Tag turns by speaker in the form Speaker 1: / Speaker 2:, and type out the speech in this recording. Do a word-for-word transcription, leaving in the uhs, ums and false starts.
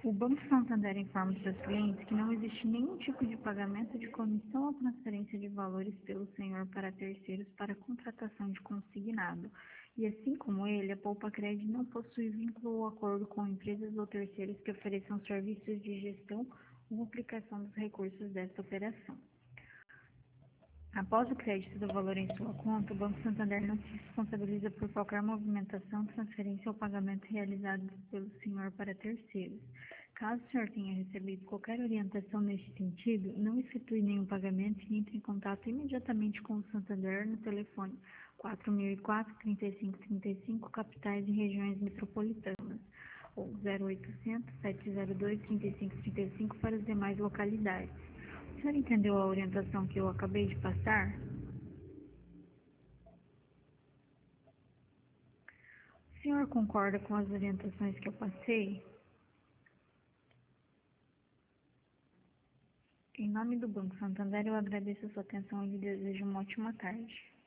Speaker 1: O Banco Santander informa os seus clientes que não existe nenhum tipo de pagamento de comissão ou transferência de valores pelo senhor para terceiros para contratação de consignado, e assim como ele, a Poupa-Cred não possui vínculo ou acordo com empresas ou terceiros que ofereçam serviços de gestão ou aplicação dos recursos desta operação. Após o crédito do valor em sua conta, o Banco Santander não se responsabiliza por qualquer movimentação, transferência ou pagamento realizados pelo senhor para terceiros. Caso o senhor tenha recebido qualquer orientação neste sentido, não efetue nenhum pagamento e entre em contato imediatamente com o Santander no telefone quatro mil e quatro, trinta e cinco trinta e cinco, capitais e regiões metropolitanas, ou zero oitocentos, sete zero dois, trinta e cinco trinta e cinco para as demais localidades. O senhor entendeu a orientação que eu acabei de passar? O senhor concorda com as orientações que eu passei? Em nome do Banco Santander, eu agradeço a sua atenção e lhe desejo uma ótima tarde.